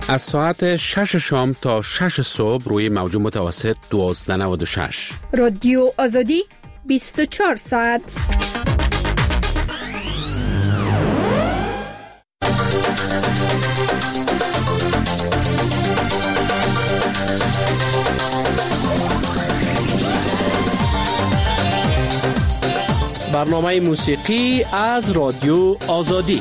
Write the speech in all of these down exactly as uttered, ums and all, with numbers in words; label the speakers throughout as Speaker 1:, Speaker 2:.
Speaker 1: از ساعت شش شام تا شش صبح روی موج متوسط دوازده و نود و شش.
Speaker 2: رادیو آزادی بیست و چهار ساعت.
Speaker 3: برنامه موسیقی از رادیو آزادی.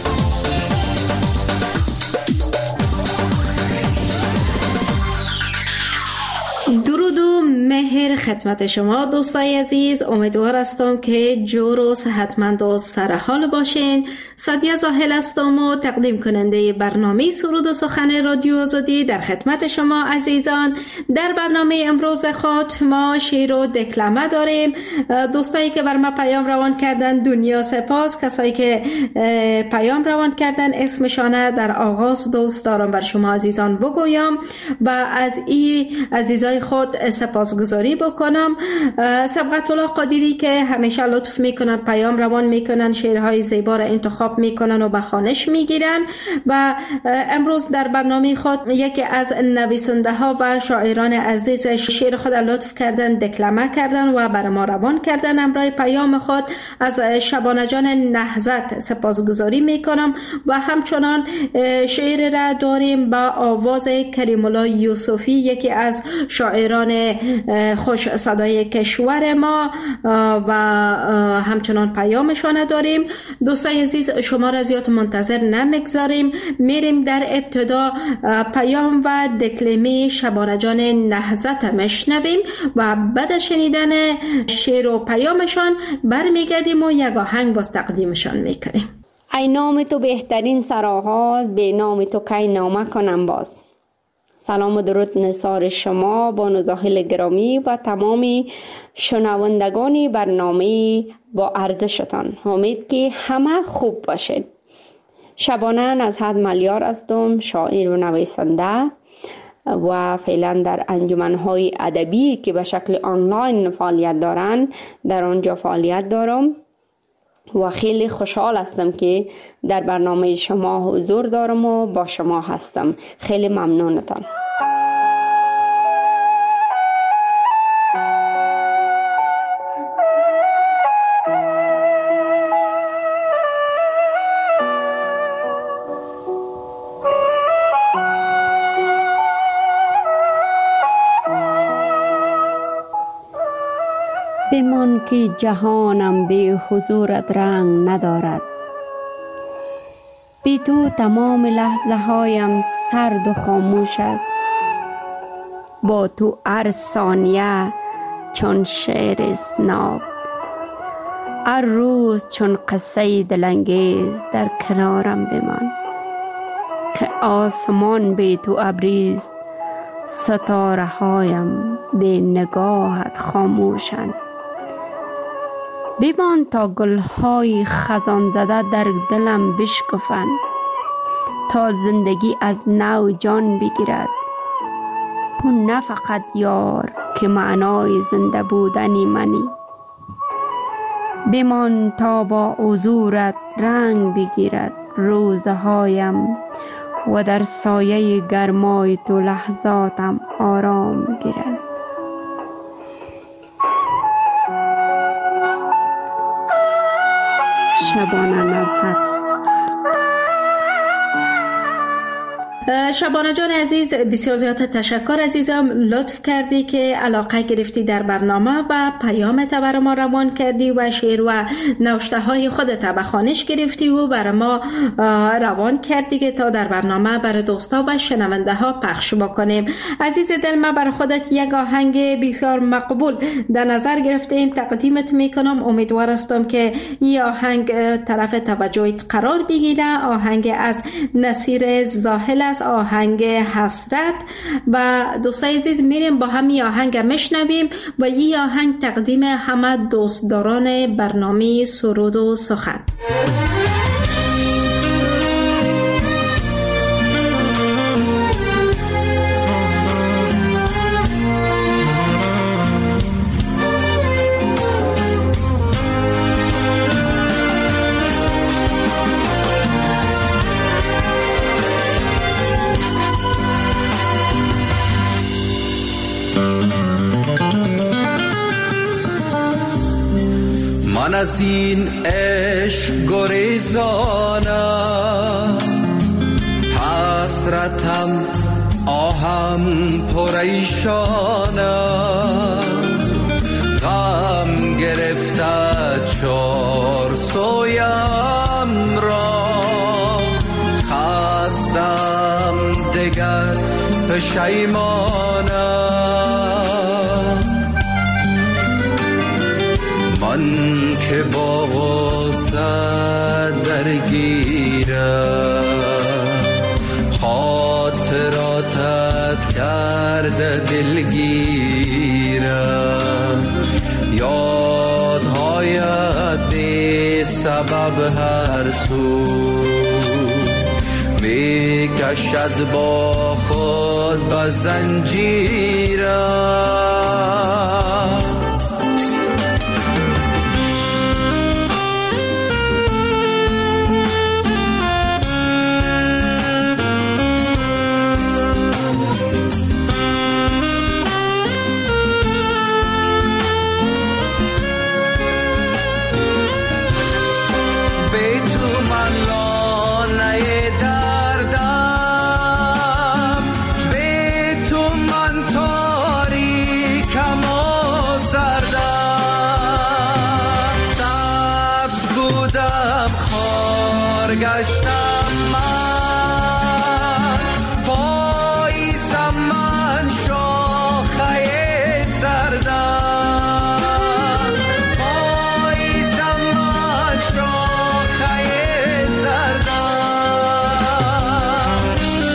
Speaker 4: درود و مهر خدمت شما دوستای عزیز. امیدوار هستم که جور و صحتمند و سرحال باشین. سادیه زاهل هستم و تقدیم کننده برنامه سرود و سخن رادیو آزادی در خدمت شما عزیزان. در برنامه امروز خود ما شعر و دکلمه داریم. دوستایی که بر ما پیام روان کردن دنیا سپاس. کسایی که پیام روان کردن اسمشانه در آغاز دوست دارم بر شما عزیزان بگویم و از این عزیزای خود سپاسگزاری بکنم. سبقت الله قادری که همیشه لطف میکنن، پیام روان میکنن، شعرهای زیبا را انتخاب میکنن و به خوانش میگیرن و امروز در برنامه خود یکی از نویسنده ها و شاعران عزیز شعر خود لطف کردن، دکلمه کردن و بر ما روان کردن. امرای پیام خود از شبانه جان نهضت سپاسگزاری میکنم و همچنان شعر را داریم با آواز کریم الله یوسفی، یکی از شاعران خوش صدای کشور ما و همچنان پیامشان داریم. دوستان عزیز شما را زیاد منتظر نمیگذاریم، میریم در ابتدا پیام و دکلمه شبانه جان نهضت میشنویم و بعد شنیدن شعر و پیامشان برمیگردیم و یک آهنگ باز تقدیمشان میکنیم.
Speaker 5: ای نام تو بهترین سرآغاز، به نام تو کی نامه کنم باز. سلام و درود نثار شما بانو زاهل گرامی و تمامی شنوندگان برنامه با ارزشتان. امید که همه خوب باشید. شبانه نزهت ملیار هستم، شاعر و نویسنده و فعلا در انجمن‌های ادبی که به شکل آنلاین فعالیت دارند در آنجا فعالیت دارم و خیلی خوشحال هستم که در برنامه شما حضور دارم و با شما هستم. خیلی ممنونتان. بمان که جهانم به حضورت رنگ ندارد، بی تو تمام لحظه هایم سرد و خاموش است. با تو هر ثانیه چون شعر اسناب، هر روز چون قصه دلانگیز در کنارم بمان. که آسمان بی تو ابریست، ستاره هایم به نگاهت خاموشند. بمان تا گلهای خزان زده در دلم بشکفند، تا زندگی از نو جان بگیرد. اون نه فقط یار که معنای زنده بودنی منی. بمان تا با حضورت رنگ بگیرد روزهایم و در سایه گرمای تو لحظاتم آرام گیرد. شبانه نزهت.
Speaker 4: شبانه جان عزیز بسیار زیاد تشکر عزیزم، لطف کردی که علاقه گرفتی در برنامه و پیامت برای ما روان کردی و شعر و نوشته های خودت به خوانش گرفتی و برای ما روان کردی که تا در برنامه برای دوستا و شنونده ها پخش بکنیم. عزیز دل، ما برای خودت یک آهنگ بسیار مقبول در نظر گرفتیم، تقدیمت میکنم. امیدوار هستم که این آهنگ طرف توجهت قرار بگیره. آهنگ از نصیر زاهل است، آهنگ حسرت. و دوستای عزیز میریم با همین آهنگ میشنویم و این آهنگ تقدیم همه دوستداران برنامه سرود و سخن.
Speaker 6: از این عشق گریزانم، حسرتم آهم پریشانم، غم گرفته چار سویم را، خستم دگر پشیمانم. من که با غصه درگیرم، خاطراتت کرده دلگیرم، یادهایت بی سبب هر سو می کشد با خود به زنجیرم. گشتم من، پاییزم من شاخه زردم، پاییزم من شاخه زردم.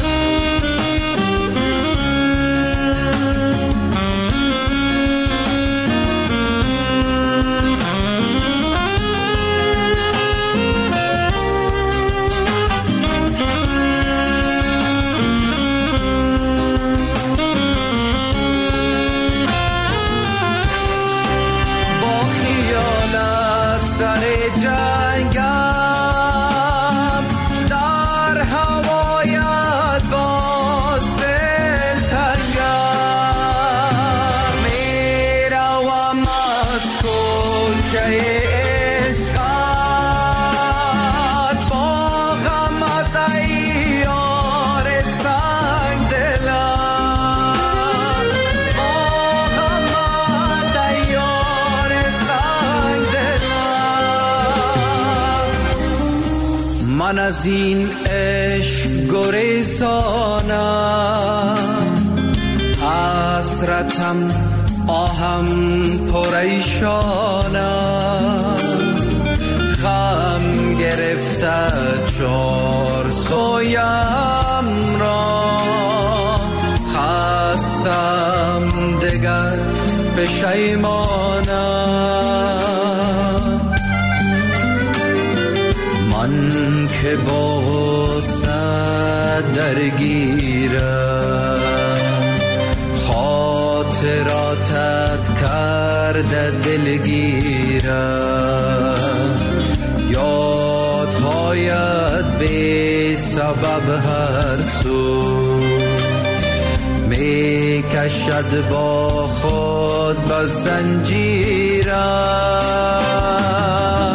Speaker 6: من از این عشق گریزانم، حسرتم آهم پریشانم، غم گرفته چار سویم را، خستم دگر پشیمانم. من که با غصه درگیرم، خاطراتت کرده دلگیرم، یادهایت بی سبب هر سو می کشد با خود به زنجیرم.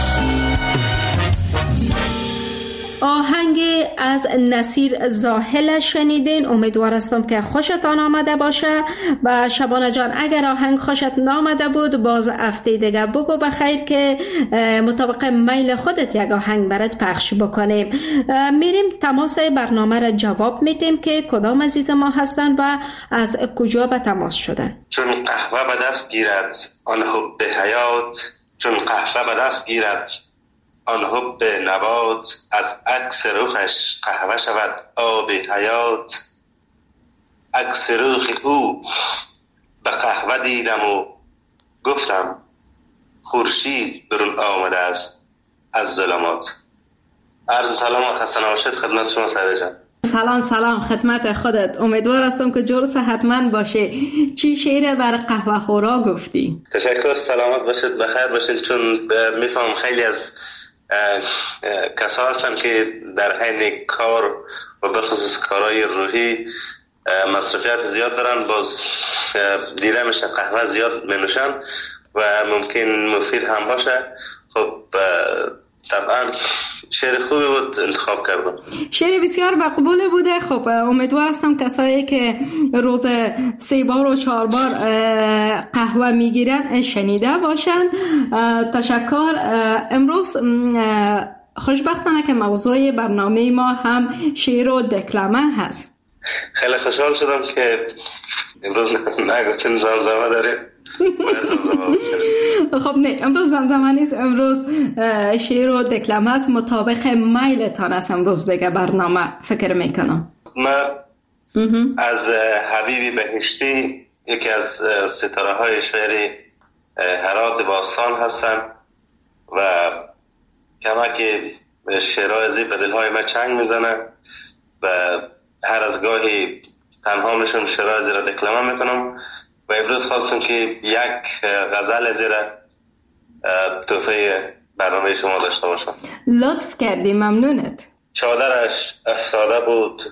Speaker 4: آهنگ از نصیر زاهل شنیدین. امیدوار هستم که خوشتان آمده باشه. و شبانه جان اگر آهنگ خوشت نامده بود باز هفته دیگه بگو بخیر که مطابق میل خودت یک آهنگ برات پخش بکنیم. میریم تماس برنامه را جواب میدیم که کدام عزیز ما هستن و از کجا به تماس شدن.
Speaker 7: چون قهوه به دست گیرد آن حب حیات، چون قهوه به دست گیرد آن حب نبات، از عکس رخش قهوه شود آب حیات. عکس رخ او به قهوه دیدم و گفتم خورشید برون آمده است از ظلمات. عرض سلام و خسته نباشید خدمت شما سعید جان.
Speaker 4: سلام سلام خدمت خودت. امیدوار هستم که جور صحتمند باشه. چی شعر بر قهوه خورا گفتی؟
Speaker 7: تشکر، سلامت باشید، بخیر باشید. چون میفهم خیلی از کسا هستن که در حین کار و بخصوص کارهای روحی مصرفیت زیاد دارن، باز دیده میشه قهوه زیاد می نوشن. و ممکن مفید هم باشه. خب طبعا شعر خوبی بود انتخاب کردم.
Speaker 4: شعر بسیار مقبول بوده. خب امیدوار هستم کسایی که روز سه بار و چهار بار قهوه میگیرن شنیده باشن. تشکر. امروز خوشبختانه که موضوع برنامه ما هم شعر و دکلمه هست.
Speaker 7: خیلی خوشحال شدم که امروز نگفتیم زمزمه داریم.
Speaker 4: خب نه، امروز زمزمه نیست، امروز شعر و دکلمه است. مطابق میلتان است امروز دیگه برنامه فکر میکنم.
Speaker 7: من از حبیبی بهشتی، یکی از ستاره های شعر هرات باستان هستم و کما که شعرهای زی به دلهای من چنگ میزنه و هر از گاهی تنها میشم شعرهای زی را دکلمه میکنم و امروز خواستم که یک غزل زی را تحفه برنامه شما داشته باشم.
Speaker 4: لطف کردی، ممنونت.
Speaker 7: چادرش افتاده بود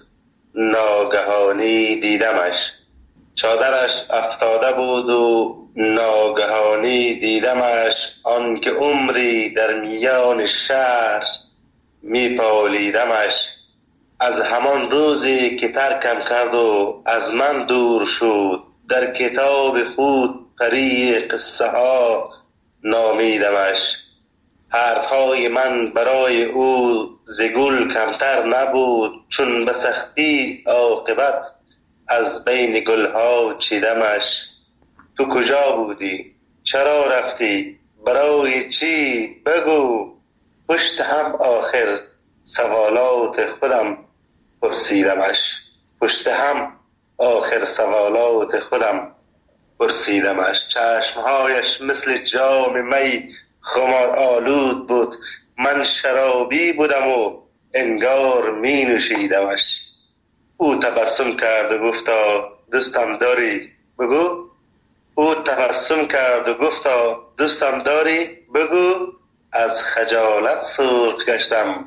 Speaker 7: ناگهانی دیدمش، چادرش افتاده بود و ناگهانی دیدمش، آن که عمری در میان شهر میپالیدمش. از همان روزی که ترکم کرد و از من دور شد، در کتاب خود پری قصه ها نامیدمش. حرفهای من برای او ز گل کمتر نبود، چون به سختی عاقبت از بین گلها چیدمش. تو کجا بودی؟ چرا رفتی؟ برای چی؟ بگو. پشت هم آخر سوالات خودم پرسیدمش، پشت هم آخر سوالات خودم پرسیدمش. چشمهایش مثل جام می خمار آلود بود، من شرابی بودم و انگار می نوشیدمش. او تبسم کرد و گفتا دوستم داری؟ بگو. او تبسم کرد و گفتا دوستم داری؟ بگو. از خجالت سرخ گشتم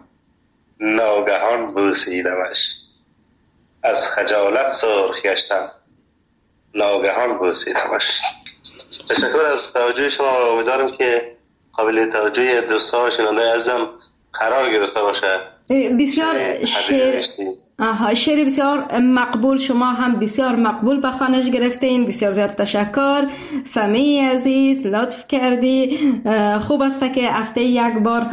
Speaker 7: ناگهان بوسیدمش، از خجالت سرخ گشتم ناگهان بوسیدمش. تشکر از توجه شما و امیدوارم که قابل توجه دوستان و شنونده عزیزم قرار گرفته باشه.
Speaker 4: بسیار شعر آها شعر بسیار مقبول، شما هم بسیار مقبول به خوانش گرفتین. بسیار زیاد تشکر. سمی عزیز لطف کردی. خوب است که هفته یک بار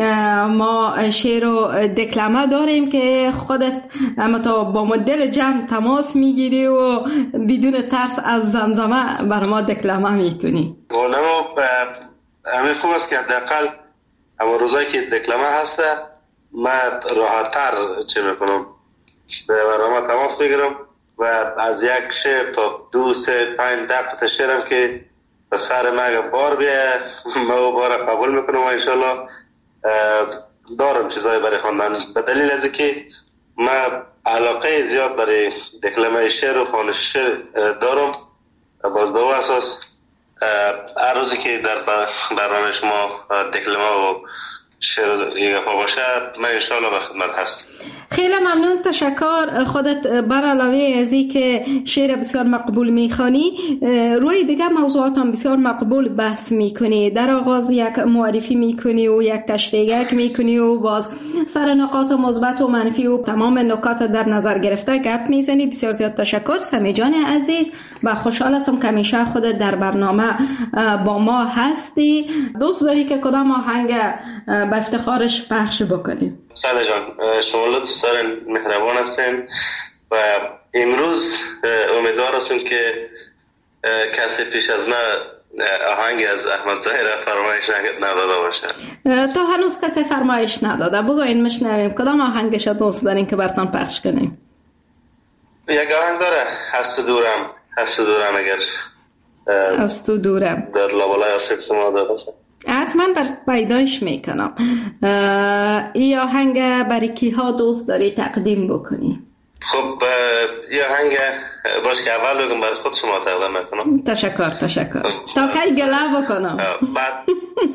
Speaker 4: ما شعر و دکلمه داریم که خودت اما تا با مدل جمع تماس میگیری و بدون ترس از زمزمه بر ما دکلمه میکنی.
Speaker 7: ولو همین خوب است که حداقل اما روزایی که دکلمه هسته من راحت‌تر چه میکنم به برنامه تماس میگیرم و از یک شعر تا دو سه پنج دقیقه شعرم که به سر من بار بیه ما بار قبول میکنم و انشالله دارم چیزایی برای خواندن، به دلیل از که من علاقه زیاد برای دکلمه شعر و خوانش شعر دارم. باز به اون اساس هر روزی که در برنامه شما دکلمه و شعر یه گپا باشه من انشالله به خدمت هستم.
Speaker 4: خیلی ممنون. تشکر. خودت بر علاوه از این که شعر بسیار مقبول میخوانی روی دیگه موضوعات هم بسیار مقبول بحث میکنی. در آغاز یک معرفی میکنی و یک تشریح میکنی و باز سر نکات مثبت و منفی و تمام نکات در نظر گرفته گپ میزنی. بسیار زیاد تشکر سمی جان عزیز و خوشحال هستم که همیشه خودت در برنامه با ما هستی. دوست داری که کدام آهنگ به افتخارش پخش بکنیم؟
Speaker 7: ساده جان شما لطف سر مهربان هستین و امروز امیدوار هستم که کسی پیش از من آهنگ از احمد ظاهر فرمایش نداده باشه.
Speaker 4: تا هنوز کسی فرمایش نداده. بگو این مشنویم کدام آهنگش دوست دارین که براتون پخش کنیم؟
Speaker 7: یک آهنگ داره هست تو دورم، هست تو دورم اگر
Speaker 4: هست تو دورم
Speaker 7: در لابلای عاشق شما داره باشه
Speaker 4: حتما بر پیدایش میکنم. این آهنگ برای کی ها دوست داری تقدیم بکنی؟
Speaker 7: خب این آهنگ باش که اول بگم برای خود شما تقدیم میکنم.
Speaker 4: تشکر تشکر. تا کی گله بکنم؟
Speaker 7: بعد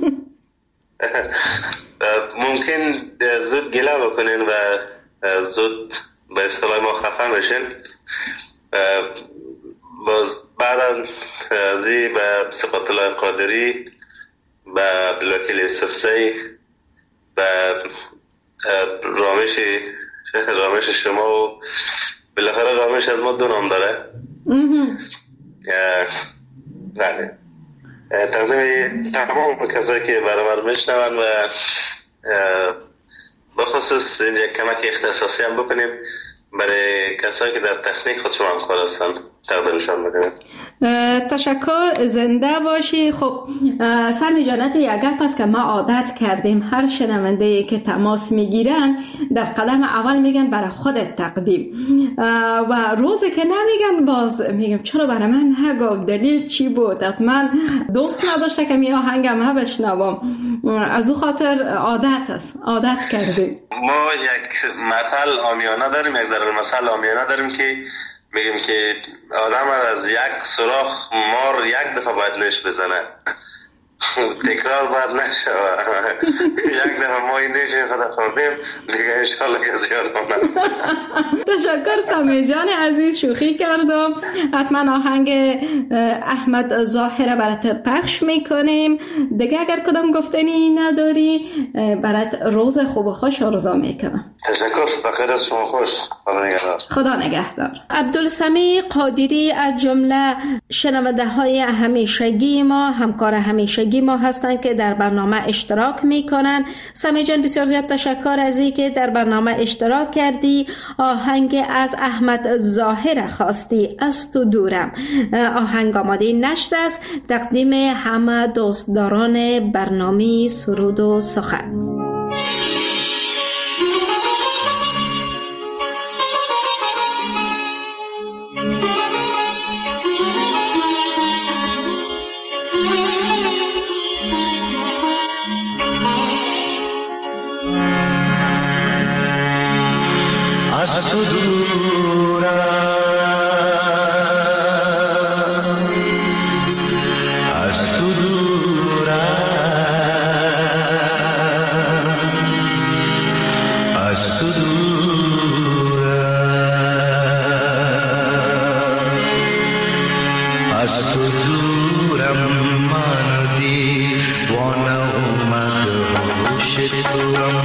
Speaker 7: ممکن زود گله بکنین و زود به اصطلاح ما خفه بشین. باز بعد از این به صفت الله قادری، به عبدالوکیل یوسفزی، به رامش رامش شما و بالاخره رامش از ما دو نام داره. بله، تقدیم تمام کسایی که برابر میشنون و بخصوص اینجا کمک اختصاصی هم بکنیم برای کسایی که در تکنیک خود شما همکار هستن تقدیمشان بکنیم.
Speaker 4: تشکر، زنده باشی. خب سمی جان، تو یک گپ است که ما عادت کردیم هر شنونده که تماس میگیرن در قدم اول میگن برای خودت تقدیم و روزی که نمیگن باز میگم چرا برای من نگفت، دلیل چی بود؟ حتما دوست نداشته که می آهنگم ها بشنوم. از او خاطر عادت است، عادت کردیم.
Speaker 7: ما یک مثل عامیانه داریم، یک ضرب مثل عامیانه داریم که میگیم که آدم از یک سوراخ مار یک دفعه باید نش بزنه، تکرار باید نشوه. یک دفعه ما این نش خدا خوردیم دیگه انشالله که زیاد کنم.
Speaker 4: تشکر سمی جان عزیز، شوخی کردم. حتما آهنگ احمد ظاهره برات پخش میکنیم. دیگه اگر کدام گفتنی نداری برات روز خوب و خوش آرزو میکنم.
Speaker 7: تشکر، بخیر از شما، خوش. خدا نگهدار.
Speaker 4: خدا نگهدار.
Speaker 5: عبدالسمیع قادری از جمله شنونده های همیشگی ما، همکار همیشگی ما هستند که در برنامه اشتراک میکنن. سمی جان بسیار زیاد تشکر از این که در برنامه اشتراک کردی. آهنگ از احمد ظاهر خواستی، از تو دورم. آهنگ آماده نشده است. تقدیم همه دوستداران برنامه سرود و سخن.
Speaker 6: از تو دورم، از تو دورم، از تو دورم، از تو دورم. من دیوانه اومد هوش توام،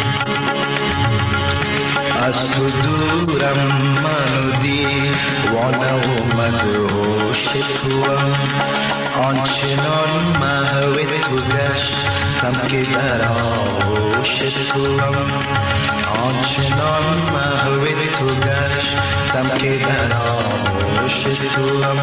Speaker 6: از تو دورم. من دیوانه اومد هوش توام. آنچنان محو تو گشتم که در آغوش توام. آنچنان محو تو گشتم که در آغوش توام.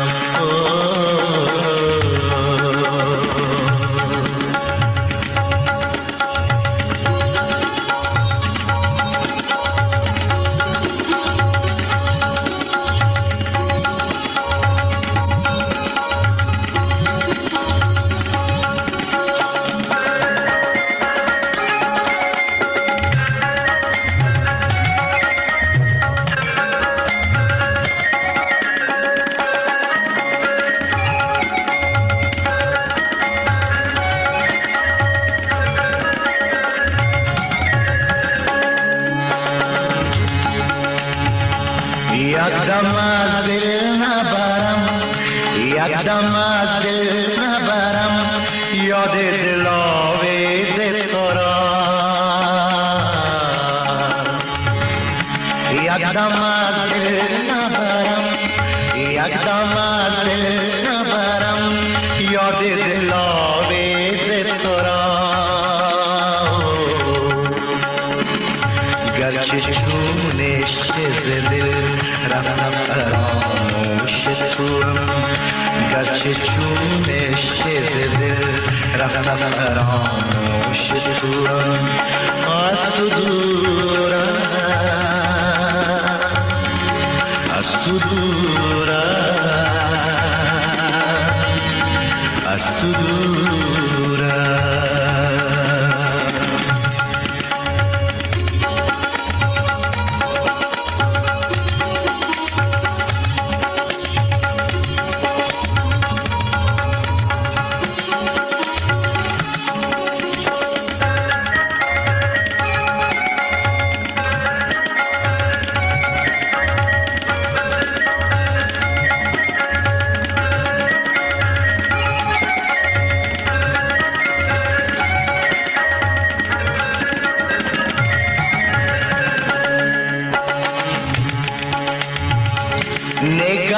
Speaker 6: یکدم از دل نبرم، یکدم از دل نبرم یاد دلاویز تو را. یکدم از دل نبرم، یکدم از دل نبرم یاد دلاویز تو را. گرچه چونش ز دل رفتم فراموش توام، گرچه چونش ز دل رفتم فراموش توام. از تو دورم، از تو دورم، از تو دورم.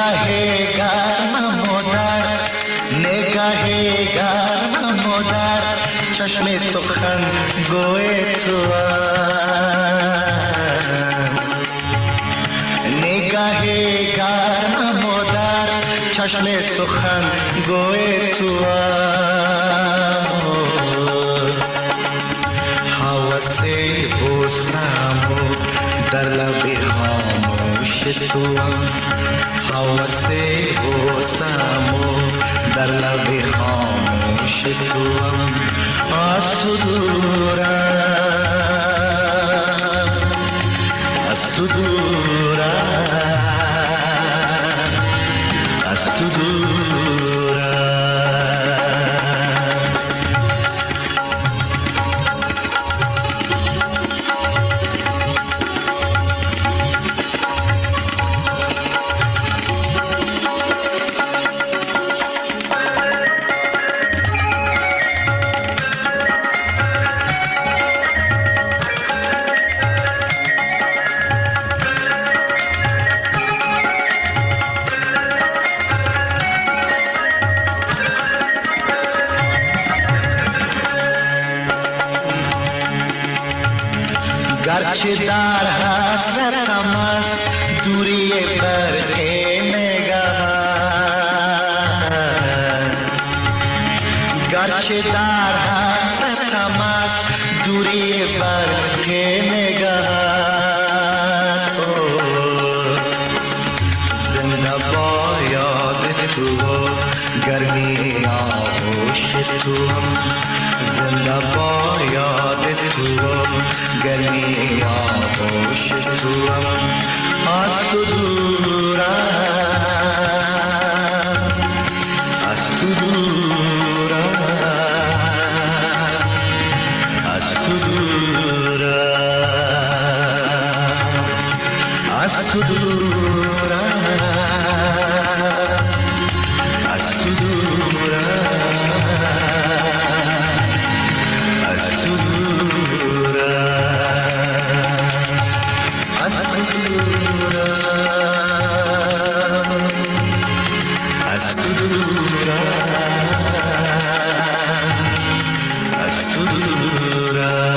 Speaker 8: نگاه گرم مادر، نگاه گرم مادر، چشم سخن گوی تو نگاه گرم مادر، چشم سخن گوی تو حوث بوسم در لب خاموش تو، حوث بوسم در لب خاموش تو، از تو دورم، از تو دورم، از تو دورم. گرچه در حسرتم است دوری برق نگاه، گرچه در حسرتم است دوری برق نگاه، زنده با یاد تو گرمی آغوش تو، زنده با یاد تو گرمی آغوش تو، از تو دورم، از تو دورم، از تو دورم، از تو دورم، از تو دورم، از تو دورم، از تو دورم، از تو دورم، از تو دورم،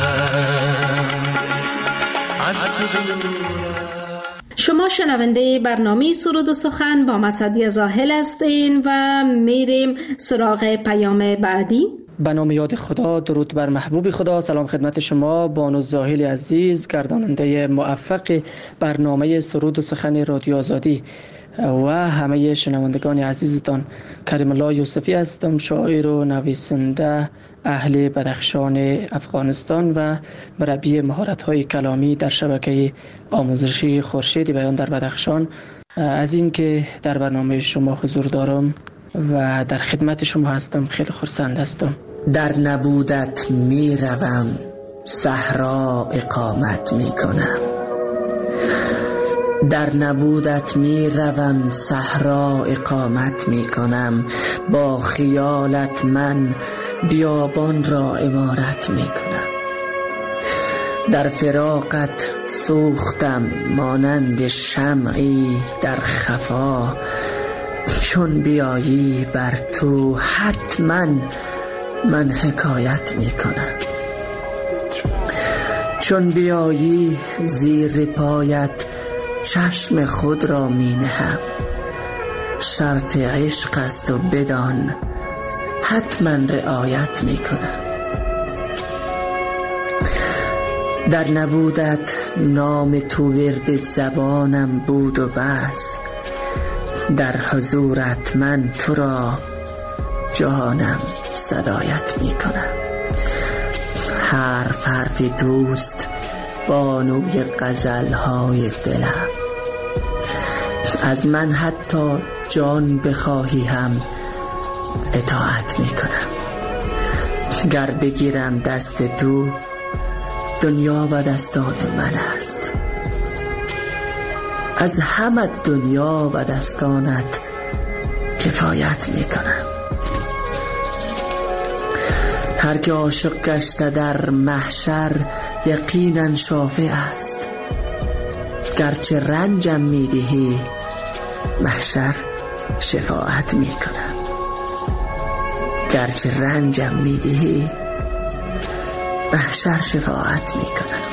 Speaker 8: از تو دورم.
Speaker 4: شما شنونده برنامه سرود و سخن با مسعدی زاهل هستین و میریم سراغ پیام بعدی.
Speaker 3: به نام یاد خدا، درود بر محبوب خدا. سلام خدمت شما بانو زاهل عزیز، گرداننده موفق برنامه سرود و سخن رادیو آزادی و همه شنوندگان عزیزتان. کریم الله یوسفی هستم، شاعر و نویسنده اهل بدخشان افغانستان و مربی مهارت‌های کلامی در شبکه آموزشی خورشید بیان در بدخشان. از این که در برنامه شما حضور دارم و در خدمت شما هستم خیلی خرسند هستم.
Speaker 9: در نبودت می روم، صحرا اقامت می کنم. در نبودت می روم، صحرا اقامت می کنم. با خیالت من بیابان را عمارت می کنم. در فراقت سوختم مانند شمعی در خفا. چون بیایی بر تو حتما من حکایت می کنم. چون بیایی زیر پایت چشم خود را می نهم. شرط عشق است و بدان حتما رعایت می کنم. در نبودت نام تو ورد زبانم بود و بس. در حضورت من تو را جانم صدایت می کنم. حرف حرف دوست بانوی غزلهای دلم. از من حتی جان بخواهی هم اطاعت می کنم. گر بگیرم دست تو دنیا و دستان من است. از همه دنیا و دستانت کفایت می کنم. هر که عاشق گشته در محشر یقینا شافع است. گرچه رنجم می دهی محشر شفاعت می کنم. گرچه رنجم می دهی محشر شفاعت می کنم.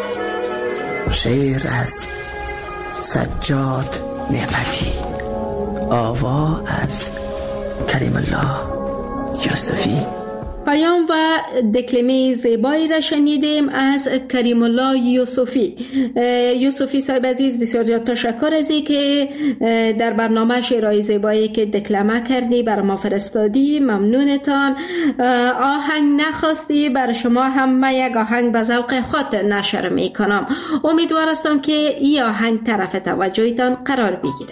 Speaker 9: شعر از سجاد نعمتی، آوا از کریم الله یوسفی.
Speaker 4: پیام و دکلمه زیبایی را شنیدیم از کریم الله یوسفی. یوسفی صاحب عزیز، بسیار زیاد تشکر از این که در برنامه شعرهای زیبایی که دکلمه کردی بر ما فرستادی. ممنونتان. آهنگ نخواستی، بر شما هم من یک آهنگ به ذوق خود نشر می کنم. امیدوار هستم که این آهنگ طرف توجهتان قرار بگیرد.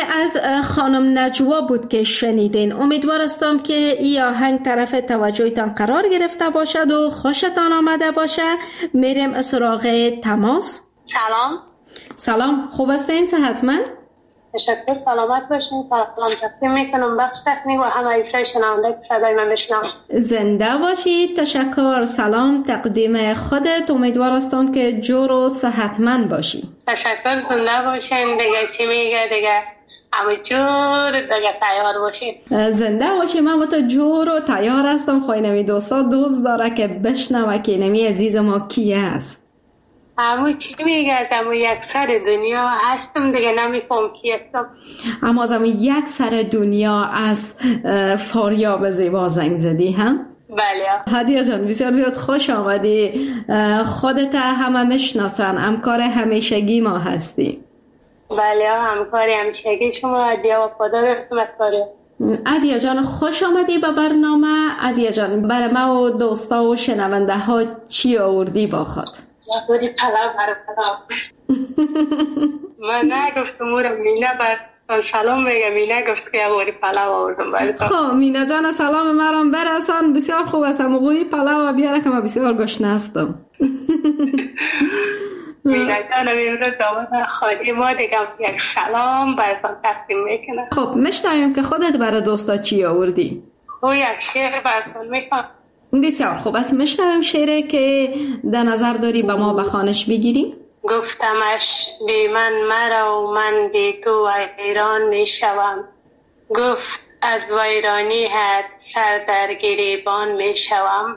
Speaker 4: از خانم نجوا بود که شنیدین. امیدوار هستم که این آهنگ طرف توجهتان قرار گرفته باشد و خوشتان آمده باشه. میریم سراغ تماس.
Speaker 10: سلام.
Speaker 4: سلام، خوب هستین؟ صحتمند؟
Speaker 10: تشکر، سلامت باشین. سلام تقدیم میکنم بخش تکنیک و همه ایسای شنونده که صدای من بشنوم.
Speaker 4: زنده باشید. تشکر. سلام تقدیم خودت. امیدوار هستم که جور و صحتمند باشی.
Speaker 10: تشکر، زنده باشین. دیگه چی میگه دیگه همه جور دیگه تیار باشین.
Speaker 4: زنده باشی. من با تو جور و تیار هستم. خواهی نمی دوستا دوست داره که بشنوه که نمی عزیز ما کیه است.
Speaker 10: همون چی میگه همون یک سر دنیا هستم دیگه نمیفهم کی هستم.
Speaker 4: اما از همون یک سر دنیا از فاریاب زیبا زنگ زدی هم؟
Speaker 10: بله.
Speaker 4: هدیه جان بسیار زیاد خوش آمدی. خودت همه میشناسن، همکار همیشگی ما هستی.
Speaker 10: بله همکار همیشگی شما. هدیه وفادار خدمتکاری.
Speaker 4: هدیه جان خوش آمدی به برنامه. هدیه جان برای ما و دوستا و شنونده ها چی آوردی با خود؟
Speaker 10: یه پلاو برای پلاو. من نگفتم اون مینه بر سلام میگم، مینه گفت که یه پلاو آوردم برای تو.
Speaker 4: خب مینه جان سلام مرام برسان. بسیار خوب است. موقعی پلاو بیاره که من بسیار گشنه هستم.
Speaker 10: مینه جان امروز داماد خالی ما دیگه یک سلام براتون تقدیم میکنم.
Speaker 4: خب میشنویم که خودت برای دوستا چی آوردی؟
Speaker 10: خب یک شعر براتون میکنم.
Speaker 4: بسیار خوب است. میشنویم شعری که در نظر داری به ما به خوانش بگیریم.
Speaker 10: گفتمش بی من مرا و من بی تو ویران میشوم. گفت از ویرانی هد سر در گریبان میشوم.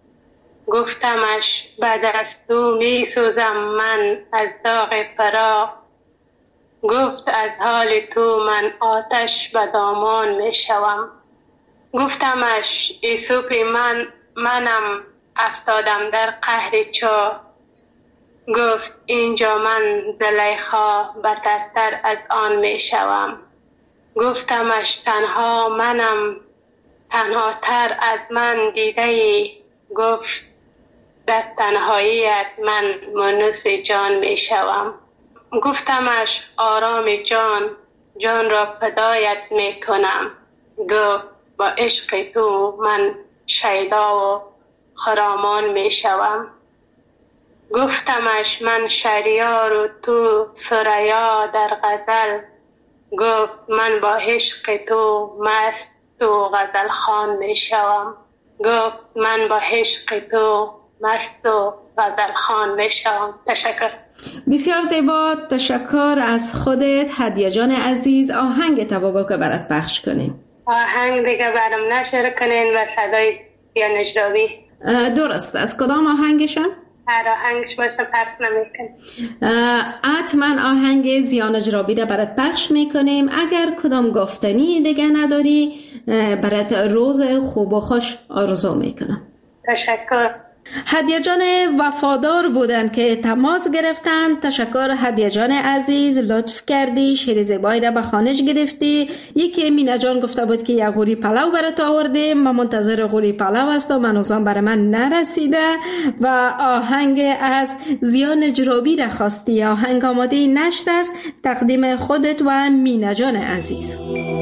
Speaker 10: گفتمش بعد از تو میسوزم من از داغ فراق. گفت از حال تو من آتش به دامان میشوم. گفتمش ایسوپی من منم افتادم در قهر چاه. گفت اینجا من زلیخا بترتر از آن می شوم. گفتمش تنها منم تنها تر از من دیده ای. گفت در تنهاییت من منوس جان می شوم. گفتمش آرام جان جان را فدایت می کنم. گفت با عشق تو من شیدا و خرامان می شوم. گفتمش من شهریار و تو سریا در غزل. گفت من با عشق تو مست و غزل خوان می شوم. گفت من با عشق تو مست و غزل خوان می شوم. تشکر.
Speaker 4: بسیار زیبا. تشکر از خودت هدیه جان عزیز. آهنگ تباگو که برات پخش کنیم.
Speaker 10: آهنگ دیگه برام نشر کنین و صدای یا نجرابی.
Speaker 4: درست. از کدام آهنگشم؟
Speaker 10: هر آهنگش باشه پخش نمیکن.
Speaker 4: حتما آهنگ زیان جرابی را برات پخش میکنیم. اگر کدام گفتنی دیگه نداری برات روز خوب و خوش آرزو میکنم.
Speaker 10: تشکر.
Speaker 4: هدیه جان وفادار بودن که تماس گرفتن. تشکر هدیه جان عزیز، لطف کردی شعر زیبایی را به خوانش گرفتی. یکی مینه جان گفته بود که یک غوری پلاو برات آوردیم. من منتظر غوری پلاو هستم، هنوزم برای من نرسیده. و آهنگ از زیان جرابی را خواستی. آهنگ آماده نشر است. تقدیم خودت و مینه جان عزیز.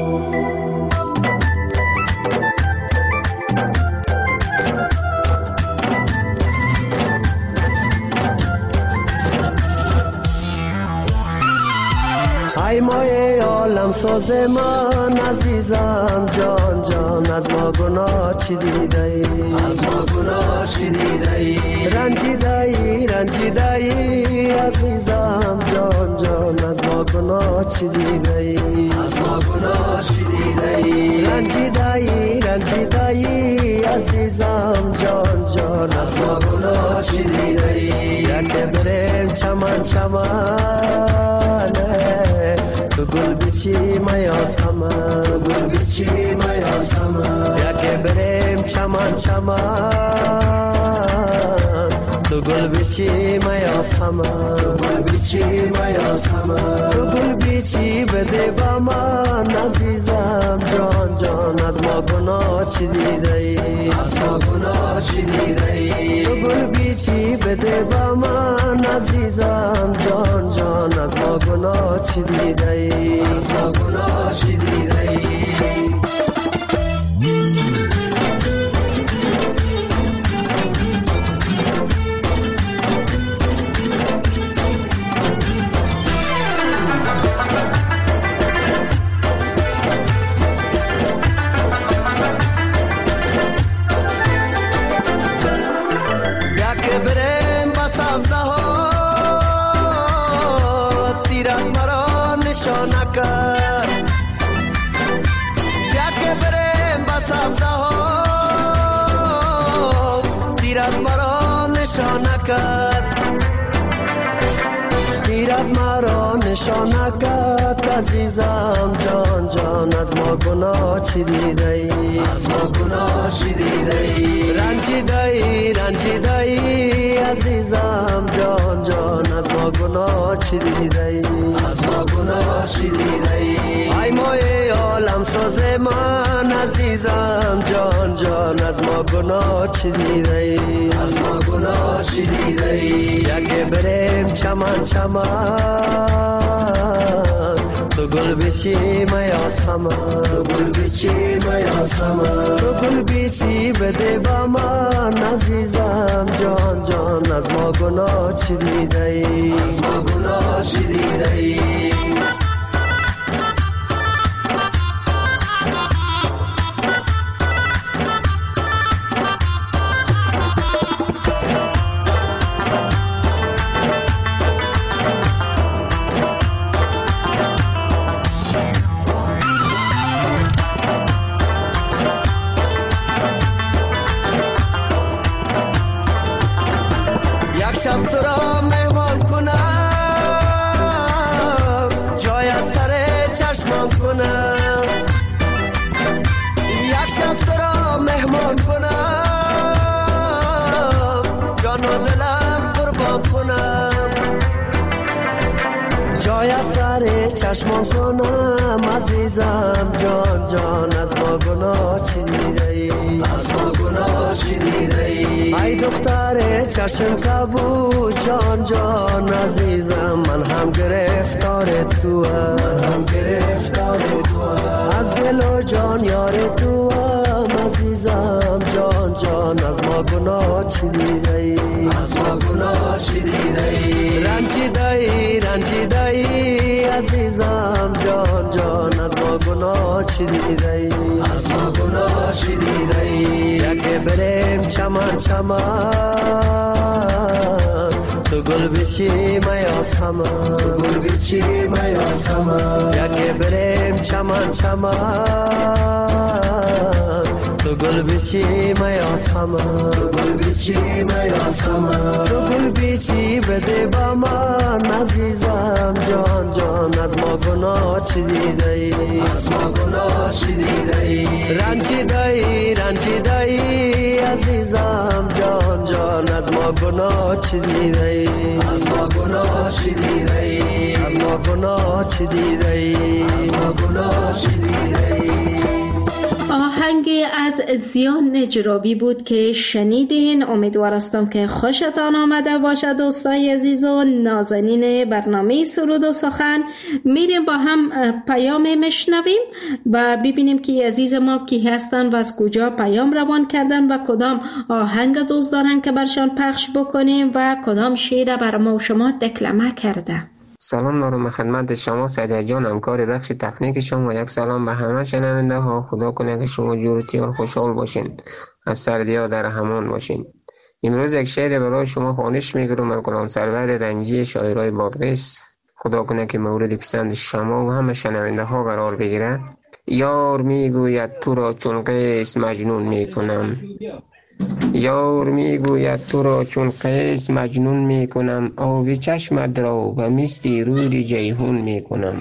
Speaker 11: ای مایه عالم ساز من عزیزم جان جان از ما گناه چی دیده ای؟ از ما گناه چی دیده ای؟ رنجیده ای رنجیده ای عزیزم جان جان از ما گناه چی دیده ای؟ از ما گناه چی دیده ای؟ رنجیده ای رنجیده ای عزیزم جان جان از ما گناه چی دیده ای؟ یک برین چمن چمن تو گل بیچی میاسم گل بیچی میاسم یک بریم چمن چمن تو گل بیچی میاسم گل بیچی میاسم تو گل بیچی بده با من عزیزم جان جان از ما گناه چی دیده ای؟ از ما گناه چی دیده ای؟ تو گل بیچی بده با من عزیزم جان جان از ما گناه چی دیده ای از ما گناه چی دیده ای دیرت مرا نشانکت عزیزم جان جان از ما گناه چی دیده ای از ما گناه چی دیده ای رنجیده ای رنجیده ای عزیزم جان جان از ما گناه چی دیده ای از ما گناه چی دیده ای ای مای عالم ساز من عزیزم جان جان از ما گناه چی دیده ای از ما گناه چی دیده ای یکی بریم چمن چمن تو گل بیچی میاسمن تو گل بیچی میاسمن تو گل بیچی بده با من عزیزم جان جان از ما گناه چی دیده ای از ما گناه چی دیده ای شب تو را مهمان کنم جایت سر چشمم کنم یک شب تو را مهمان کنم جان و دلم قربان کنم جایت سر چشمم کنم عزیزم جان جان از ما گناه چی دیده ای از ما گناه چی دیده ای ای دختر چشم کبود جان جان عزیزم من هم گرفتار تو من هم گرفتار تو از دل و جان یار تو عزیزم جان جان از ما گناه چی دیده ای از ما گناه چی دیده ای رنجیده ای رنجیده ای عزیزم جان جان از ما گناه چی دیده ای از ما گناه چی دیده ای یکی بریم چمن چمن تو گل بیچی میاسمن تو گل بیچی میاسمن یکی بریم چمن چمن تو گل بیچی میاسمن تو گل بیچی میاسمن تو گل بیچی بده با من عزیزم جان جان از ما گناه چی دیده ای از ما گناه چی دیده ای رنجیده ای رنجیده ای عزیزم جان جان از ما گناه چی دیده ای از ما گناه چی دیده ای از ما گناه چی دیده ای از ما گناه چی دیده ای
Speaker 4: آهنگ از زیان نجرابی بود که شنیدین. امیدوارستم که خوشتان آمده باشه دوستای عزیز و نازنین برنامه سرود و سخن. میریم با هم پیام مشنویم و ببینیم که عزیز ما کی هستن و از کجا پیام روان کردن و کدام آهنگ دوست دارن که برشان پخش بکنیم و کدام شعر بر ما و شما دکلمه کرده.
Speaker 12: سلام دارم خدمت شما سعید جان، همکار بخش تکنیک شما. یک سلام به همه شنونده ها. خدا کنه که شما جور و تیار خوشحال باشین، از سردی ها در امان باشین. امروز یک شعر برای شما خوانش میگیرم از غلام سرور رنجی شاعرای بادغیس. خدا کنه که مورد پسند شما و همه شنونده ها قرار بگیره. یار میگوید تو را چون قیس مجنون میکنم، یار میگوید تو را چون قیس مجنون میکنم، آبی چشمت را و مثل رود جیحون میکنم.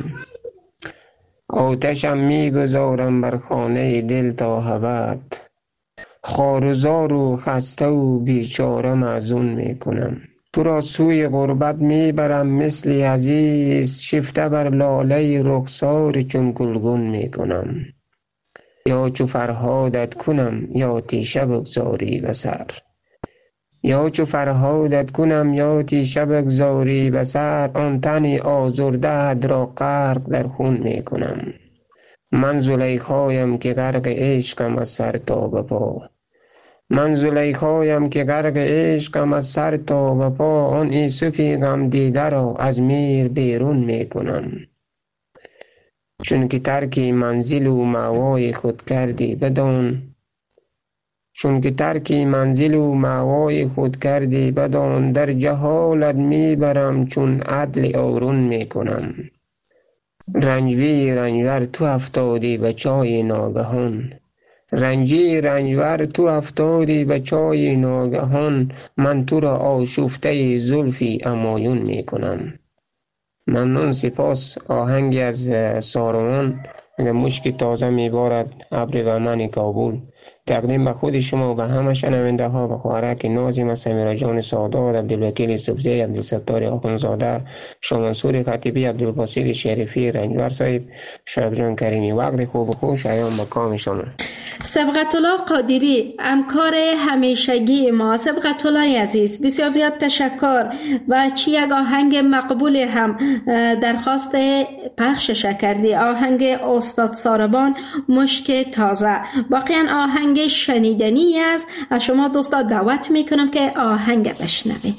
Speaker 12: آتشم میگذارم بر خانه دل تا ابد، خوار و زار و خسته و بیچاره معزون میکنم. تو را سوی غربت میبرم مثل عزیز، شفته بر لاله رخسار چون گلگون میکنم. یا چو فرهادت کنم یا تیشه بگذاری به سر، یا چو فرهادت کنم یاتی شب زاری به سر، آن تن آزرده را غرق در خون می کنم. من زلیخایم که غرق عشقم از سر تا به پا، من زلیخایم که غرق عشقم از سر تا به پا، آن یوسفی غم دیده را از میر بیرون می کنم. چون که ترک منزل و مأوای خود کردی بدان، چون که ترک منزل و مأوای خود کردی بدان، در جهالت میبرم چون عدل آرون میکنم. رنجوی رنجور تو افتادی به چای ناگهان، رنجی رنجور تو افتادی به چای ناگهان، من تو را آشفته زلفی همایون میکنم. ممنون، سپاس. آهنگی از ساروان، مشک تازه میبارد ابر بهمن کابل، تقدیم به خود شما و به همه شنونده ها، به خواهرک نازم سمیرا جان سادات، عبدالوکیل سبزی، عبدالستار آخوندزاده، شامنصور خطیبی، عبدالباسط شریفی، رنجبر صاحب، شایب جان کریمی. وقت خوب و خوش ایام به کام شما.
Speaker 4: سبقت الله قادری، همکار همیشگی ما. سبقت الله عزیز، بسیار زیاد تشکر و چی یک آهنگ مقبول هم درخواست پخشش کردی، آهنگ استاد ساربان مشک تازه. واقعا آهنگ شنیدنی است. از شما دوستا دعوت میکنم که آهنگ بشنوید.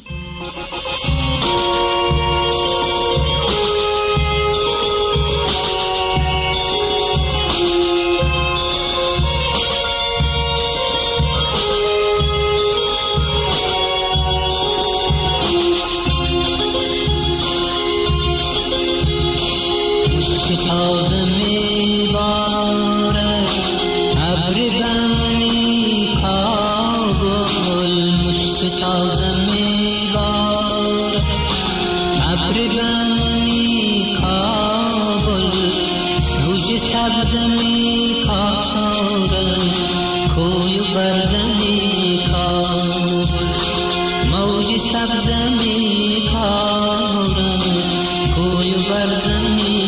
Speaker 13: تازه می بارد ابر بهمنی کابل، مشک تازه می بارد ابر بهمنی کابل، سوج سبز می کارد کوی و برزنی کابل، موج سبز می کارد کوی و برزنی.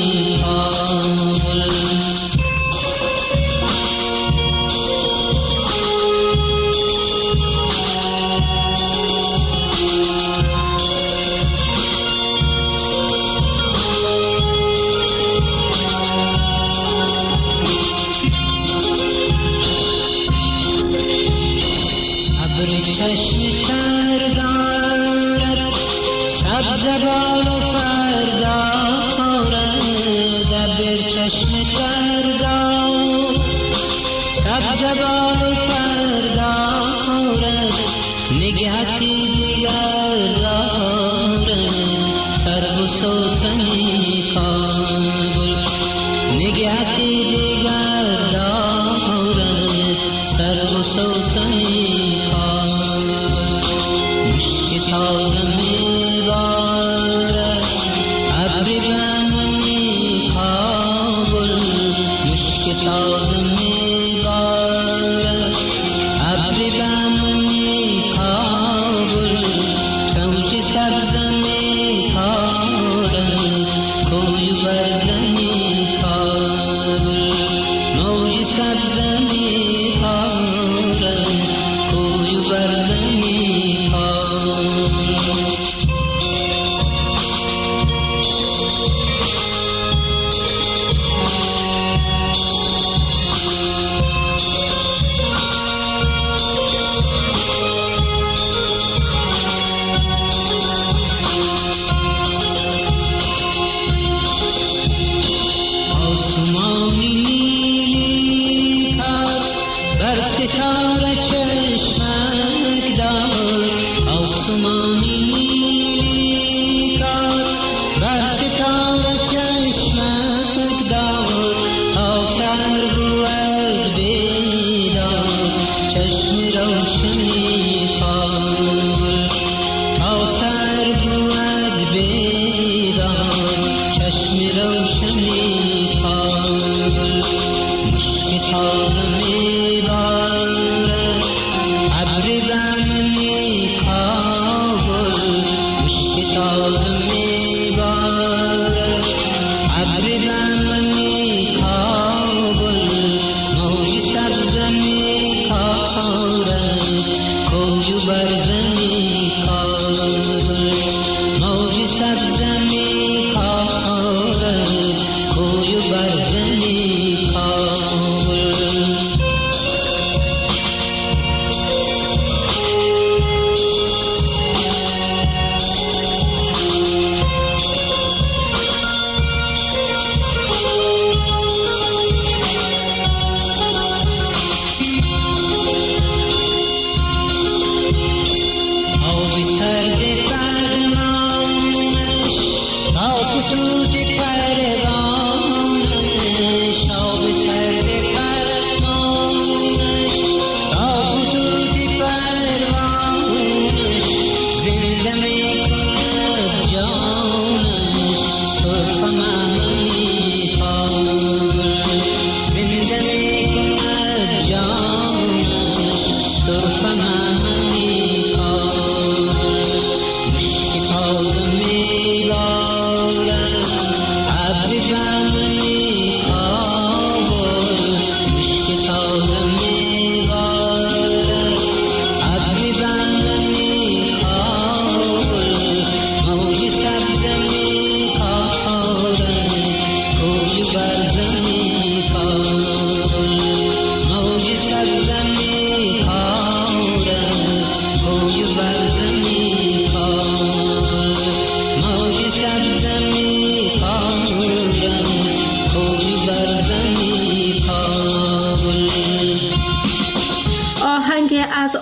Speaker 14: زمین پاره کوی بر زمین پاره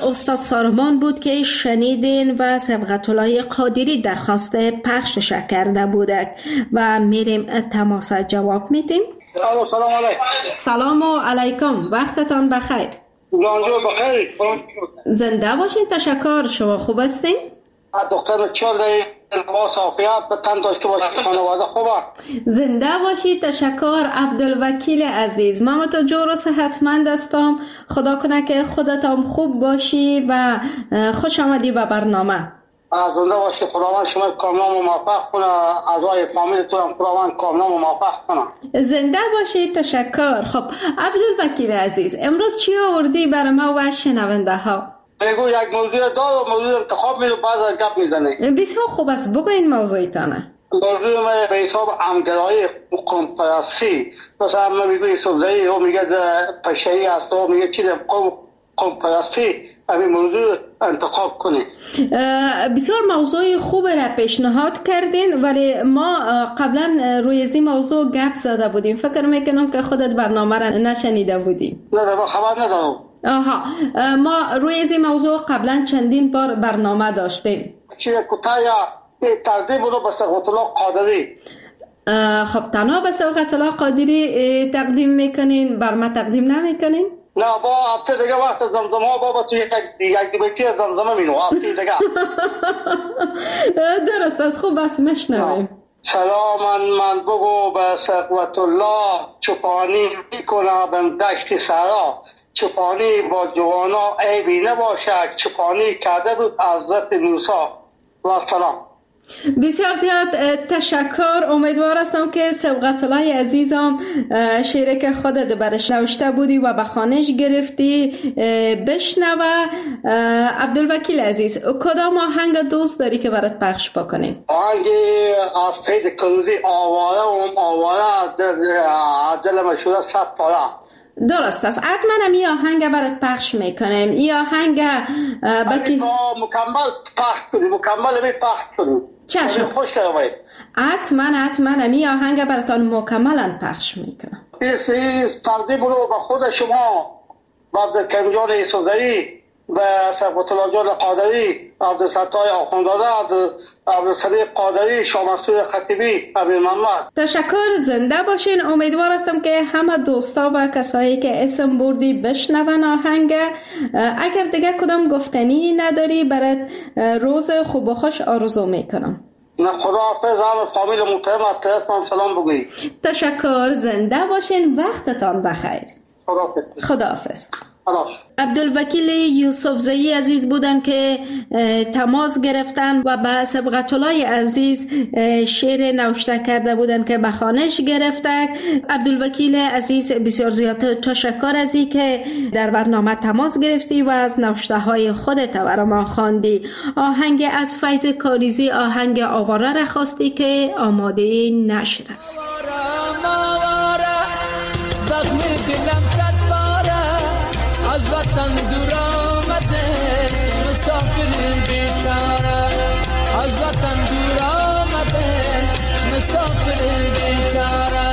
Speaker 4: استاد سارمان بود که شنیدین و صبغت الله قادری درخواست پخشش کرده بودک و میریم تماس جواب میدیم.
Speaker 14: سلام علیکم.
Speaker 4: سلام علیکم، وقتتان بخیر.
Speaker 14: جانجو بخیر.
Speaker 4: زنده باشین. تشکر. شما خوب هستین؟
Speaker 14: دکتر چاله لباس عافیت به تن داشته باشید. خانواده خوبه؟
Speaker 4: زنده باشید. تشکر عبدالوکیل عزیز. من تو جور و صحتمند هستم. خدا کنه که خودتان خوب باشی و خوش آمدی به برنامه.
Speaker 14: زنده باشی. خداوند شما کاملا موفق کنه. اعضای فامیلتون هم خداوند کاملا موفق کنه.
Speaker 4: زنده باشید. تشکر. خب عبدالوکیل عزیز، امروز چی آوردی برای ما و شنونده ها؟
Speaker 14: بگو یک موضوع دار و موضوع انتخاب میدو بعد گپ میزنه.
Speaker 4: بسیار خوب است، بگو این موضوعتانه.
Speaker 14: موضوع ما به حساب همگرایی قوم پرستی. مثلا ما میگوی یوسفزایی او میگه پشهی است و میگه چیز قوم پرستی. همین موضوع انتخاب کنید.
Speaker 4: بسیار موضوع خوب را پیشنهاد کردین، ولی ما قبلا روی این موضوع گپ زده بودیم. فکر میکنم که خودت برنامه را نشنیده بودی.
Speaker 14: نه ما خبر ندارم.
Speaker 4: آها، ما روی این موضوع قبلا چندین بار برنامه داشتیم.
Speaker 14: چیه کوتاه یا تقدیم رو به صبغت الله قادری؟
Speaker 4: خب تنها به صبغت الله قادری تقدیم میکنین، بر ما تقدیم نمیکنین؟
Speaker 14: نه با هفته دیگه وقت زمزمه بابا تو یک یک دیگه زمزمه مینو هفته دیگه.
Speaker 4: درست است، خوب است میشنویم.
Speaker 14: سلام من بگو به صبغت الله چوپانی میکنه بم دشت سرا. چوپانی با جوانا عیبی نباشد. چوپانی کرده بود حضرت موسی. و سلام.
Speaker 4: بسیار زیاد تشکر. امیدوار هستم که صبغت الله عزیزم شعری که خودت برش نوشته بودی و به خوانش گرفتی بشنوه. عبدالوکیل عزیز، کدام آهنگ دوست داری که برات پخش بکنیم؟
Speaker 14: آهنگ افید کروزی آواره و آواره دل مشهور صد پاره.
Speaker 4: درست است، حتما هم این آهنگ برات پخش میکنیم. این آهنگ
Speaker 14: بکی مکمل پخش کنیم، مکمل می پخش کنیم.
Speaker 4: چشم.
Speaker 14: خوش آمدید.
Speaker 4: حتما حتما هم این آهنگ براتان مکملا پخش میکنم.
Speaker 14: این تقدیم رو به خود شما، به عبدالکریم یوسفزایی، به صبغت الله جان قادری، عبدالستار آخوندزاده، عبدالصدیق قادری، شاه منصور خطیبی، امیر محمد.
Speaker 4: تشکر. زنده باشین. امیدوار هستم که همه دوستا و کسایی که اسم بردی بشنون آهنگ. اگر دیگه کدام گفتنی نداری برات روز خوب و خوش آرزو میکنم.
Speaker 14: نه خدا حافظ. هم فامیل محترم تلفن سلام بگویی.
Speaker 4: تشکر. زنده باشین. وقتتان بخیر.
Speaker 14: خدا حافظ.
Speaker 4: خدا حافظ. عبدالوکیل یوسفزایی عزیز بودن که تماس گرفتن و به صبغت الله عزیز شعر نوشته کرده بودن که به خوانش گرفته. عبدالوکیل عزیز بسیار زیاد تشکر از این که در برنامه تماس گرفتی و از نوشته های خودت برای ما خواندی. آهنگ از فیض کاریزی، آهنگ آواره را خواستی که آماده نشر است.
Speaker 15: از وطن دور آمده مسافر بیچاره. از وطن دور آمده مسافر بیچاره.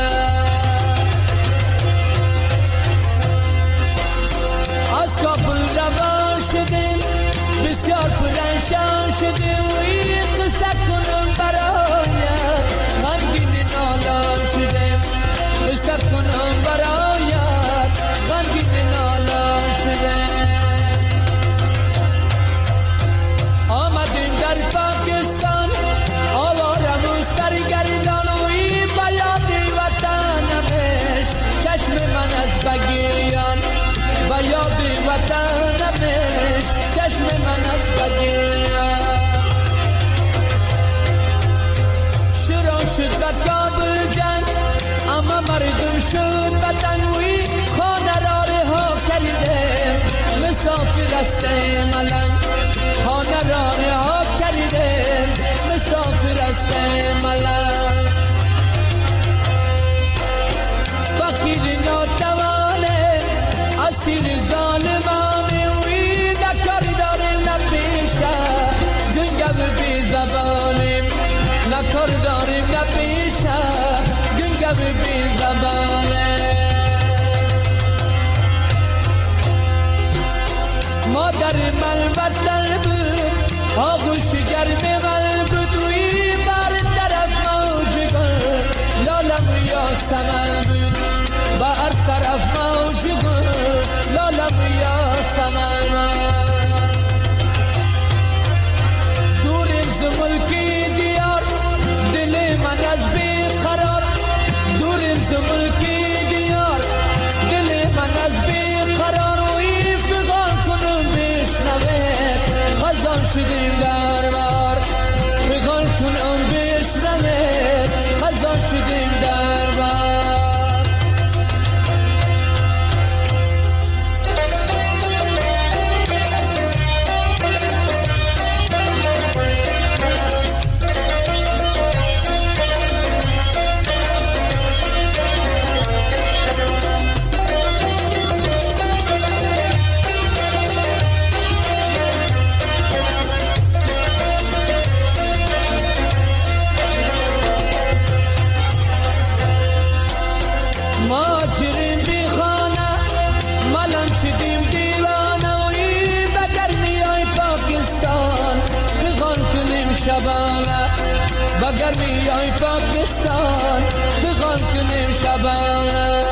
Speaker 15: از کابل روان شدیم بسیار پرنشان شدیم و این قصه کنم برایت غمگین نالان شدیم. قصه کنم برایت غمگین نالان آمدیم در پاکستان آوارم و سرگردان و این بیادی وطنمش چشم من از بگیریان. بیادی وطنمش چشم من از بگیریان. شروع شد به کابل جنگ اما مردم شد وطن و این خانه را رها کردیم. مسافر است ملنگ خانه را رها کردیم. مسافر است ملنگ. فقیر ناتوانه اسیر ظالمانه و این نکاری داریم نپیشه گنگو بی زبانیم. نکار داریم نپیشه گنگو بی زبانه. مادر من شدیم در بر. شبانه بگر میای پاکستان بخوان کنیم شبانه.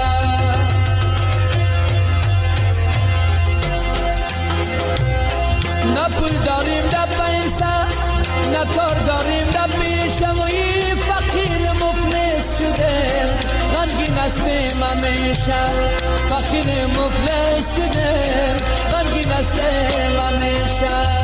Speaker 15: نه پول داریم نه پیسه نه کار داریم نه پیشه و این فقیر مفلس شدیم غمگین هستیم همیشه. فقیر مفلس شدیم غمگین هستیم همیشه.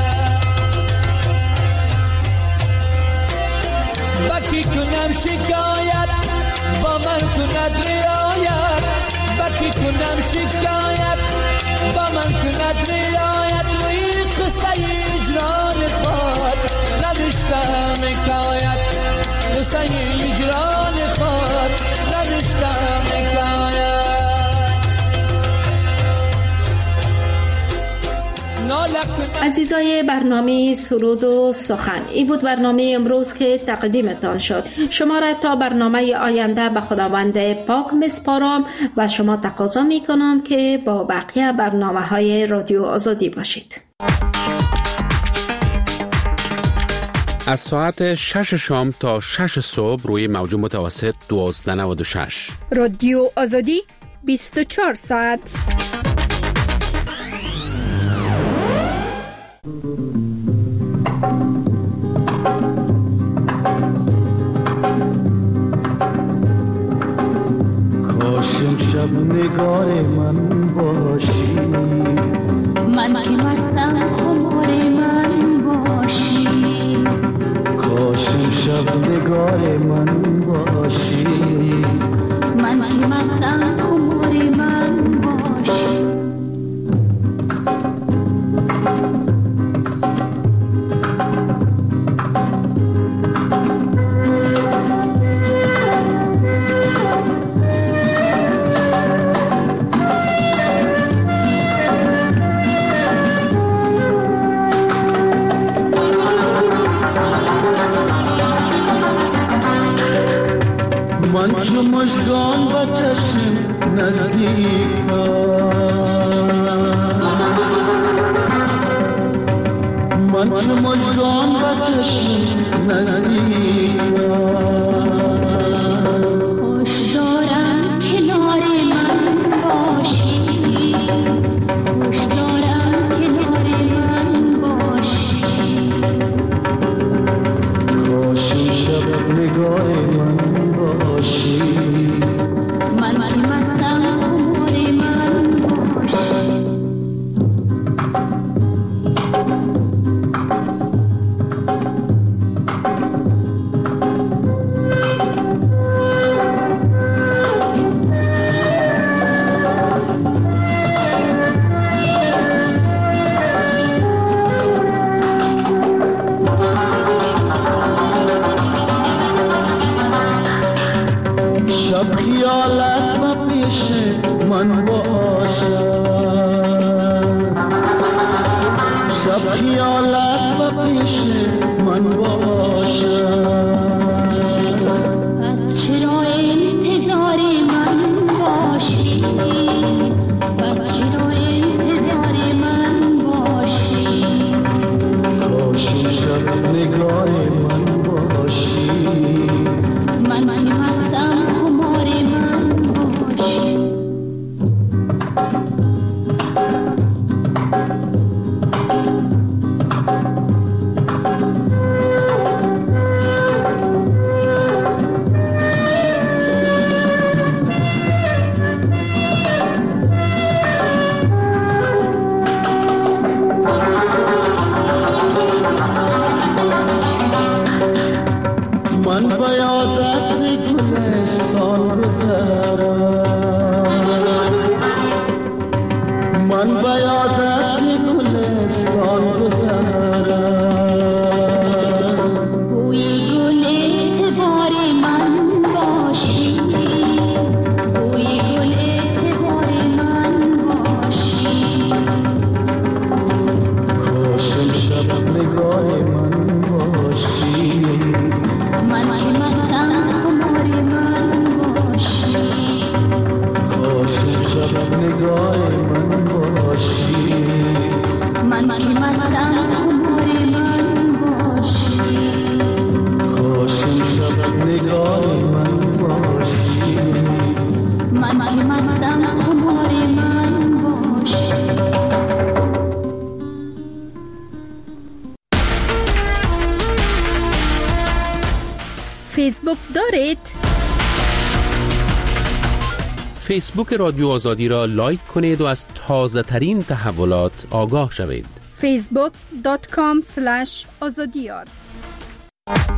Speaker 15: بکی کنم شکایت با من کند رعایت. بکی کنم شکایت با من کند رعایت. و این قصه اجران خود نوشتم حکایت. قصه اجران خود نوشتم حکایت.
Speaker 4: عزیزای برنامه سرود و سخن، این بود برنامه امروز که تقدیمتان شد. شما را تا برنامه آینده به خداوند پاک میسپارم و شما تقاضا میکنم که با بقیه برنامه های رادیو آزادی باشید.
Speaker 1: از ساعت شش شام تا شش صبح روی موج متوسط دوازده نود و شش
Speaker 2: رادیو آزادی بیست و چهار ساعت.
Speaker 8: کاشم شب نگار من باشی،
Speaker 16: من که مستم خمار من باشی.
Speaker 8: کاشم شب نگار من باشی،
Speaker 16: من که مستم خمار من باشی.
Speaker 8: من چو مژگان با چشم نزدیکم، من چو مژگان با چشم نزدیکم.
Speaker 16: خوش دارم کنار من باشی، خوش دارم کنار من باشی.
Speaker 8: کاشم شب نگاه من باشی،
Speaker 16: من که مستم خمار من باشی.
Speaker 8: شب خیالت و پیش من باشد، شب خیالت و پیش من باشد.
Speaker 16: پس چرا انتظار من باشی، پس چرا انتظار من باشی.
Speaker 8: کاشم شب نگاه من باشی،
Speaker 16: من که مستم خمار من باشی.
Speaker 8: من با یادت گل
Speaker 2: فیسبوک دارید؟
Speaker 1: فیسبوک رادیو آزادی را لایک کنید و از تازه ترین تحولات آگاه شوید.
Speaker 2: فیسبوک دات کام اسلش آزادیار